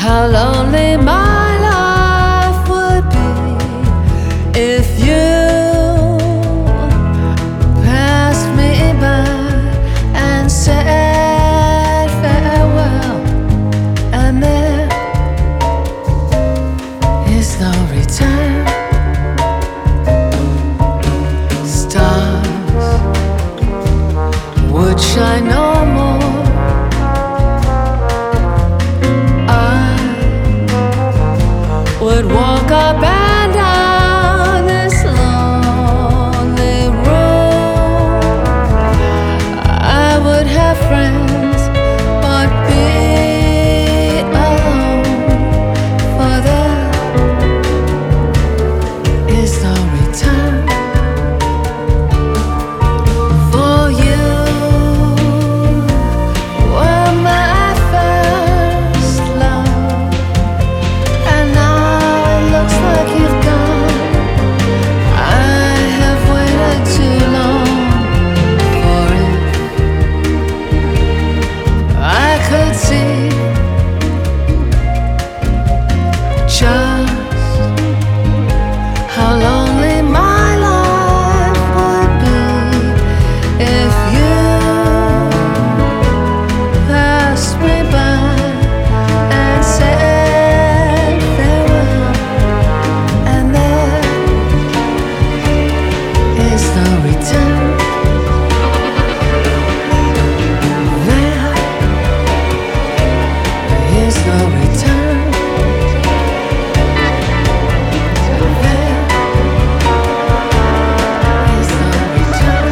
how lonely my life would be if you passed me by and said farewell, and there is no return. Stars would shine no more. Would walk up and down this lonely road. I would have friends, but be alone, for there is no return. For you were my first love, and now looks like you've gone. I have waited too long for it. I could see just how lonely my life would be if you passed me by and said farewell, and there is no return. There is no return. There is no return.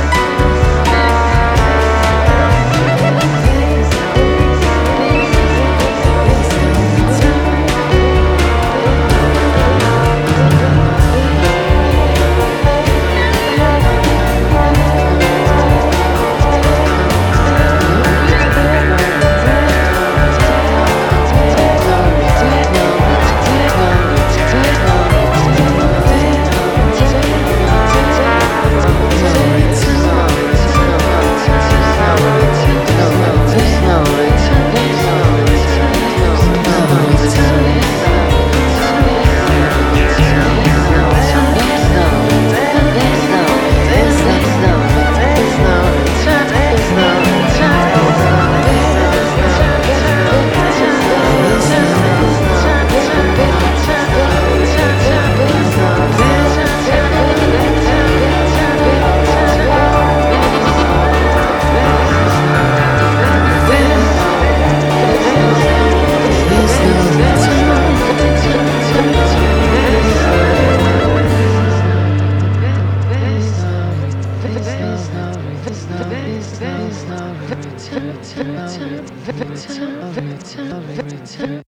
There is no return.